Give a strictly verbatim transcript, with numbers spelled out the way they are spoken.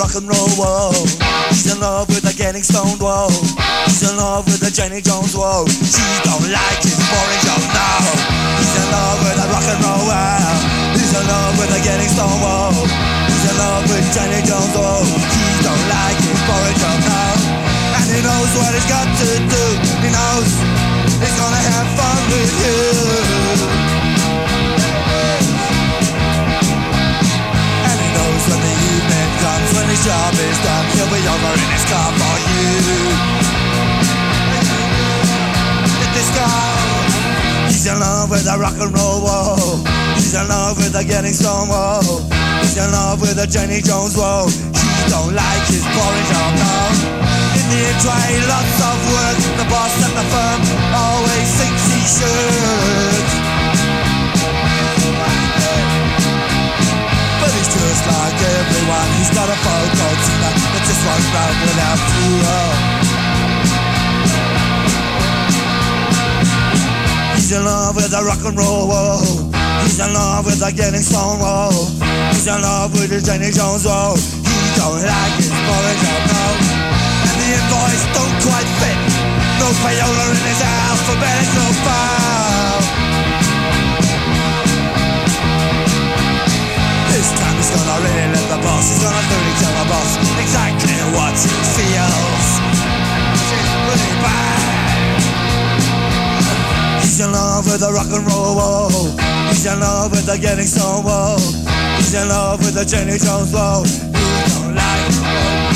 rock and roll, whoa. He's in love with the getting stoned, whoa. He's in love with the Jenny Jones, whoa. She don't like his boring job, no. He's in love with the rock and roll, wow. He's in love with the getting stoned, whoa. He's in love with Jenny Jones, whoa. He don't like his boring job, no. And he knows what he's got to do. He knows he's gonna have fun with you. And he knows when the evening comes, when his job is done, he'll be over in his car for you. Get this guy. He's in love with the rock and roll, whoa. He's in love with the getting stoned, whoa. He's in love with the Jenny Jones, whoa. She don't like his boring job, no. In the tray, lots of work. The boss at the firm always thinks he should. But he's just like everyone. He's got a photo tina that just won't run without fuel. He's in love with the rock and roll, whoa. He's in love with the getting stoned, whoa. He's in love with the Jenny Jones, whoa. He don't like his boring job, no. And the invoice don't quite fit. No payola in his alphabetical file. This time he's gonna really let the boss. He's gonna really tell the boss exactly what he feels. She's really bad. He's in love with the rock and roll, whoa. He's in love with the getting stoned, whoa. He's in love with the Jenny Jones, whoa. He don't like it, whoa.